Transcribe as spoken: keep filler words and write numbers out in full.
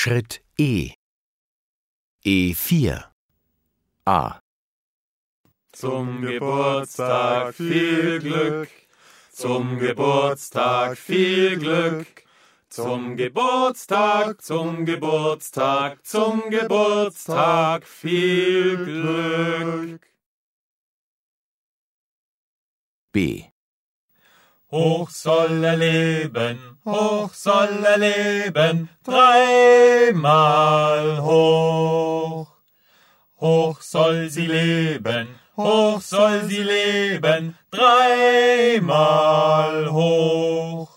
Schritt E. E vier. A. Zum Geburtstag viel Glück, zum Geburtstag viel Glück, zum Geburtstag, zum Geburtstag, zum Geburtstag viel Glück. B. Hoch soll er leben, hoch soll er leben, dreimal hoch. Hoch soll sie leben, hoch soll sie leben, dreimal hoch.